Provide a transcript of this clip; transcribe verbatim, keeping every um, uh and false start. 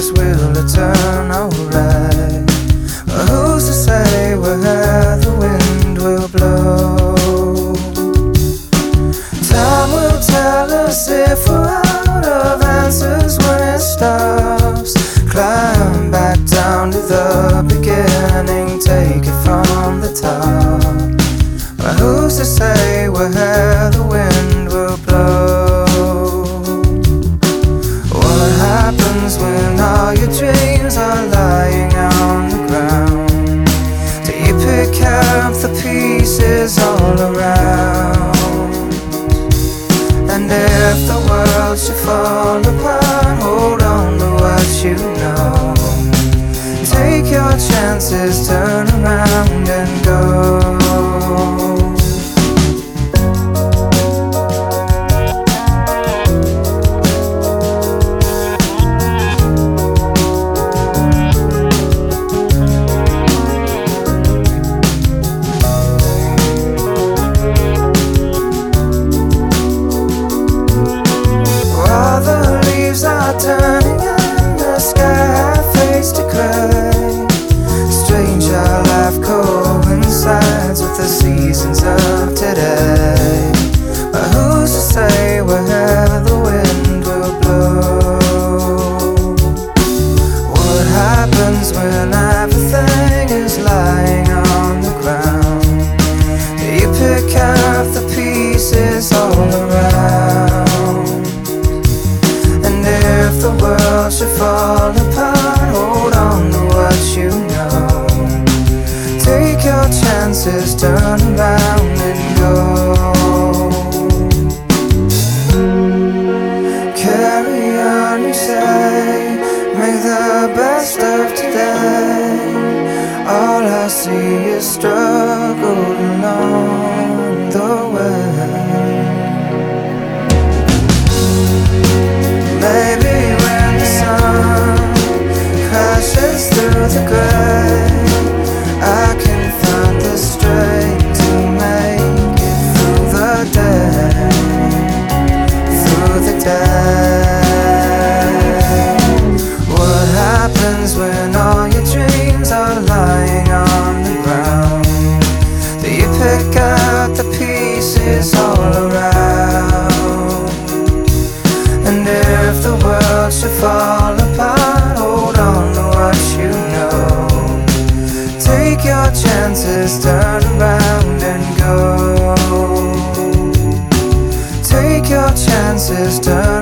this, will it turn alright? But who's to say where the wind will blow? Time will tell us if we're out of answers when it stops. Climb back down to the beginning, take it from the top. But who's to say where the wind will blow? What happens when all your dreams are lying on the ground? Do you pick up the pieces all around? And if the world should fall apart, hold on to what you know. Take your chances, turn around and go. Turning and the sky fades to grey. Strange how life coincides with the seasons of today. But who's to say where the wind will blow? What happens when everything is lying on the ground? Do you pick up the pieces all around? If the world should fall apart, hold on to what you know. Take your chances, turn around and go. Carry on, you say, make the best of today. All I see is struggle along the way. Maybe when the sun crashes through the grey, I can find the strength to make it through the day, through the day. What happens when all your dreams are lying on the ground? Do you pick out the pieces all around? And if the world should fall apart, hold on to what you know. Take your chances, turn around and go. Take your chances, turn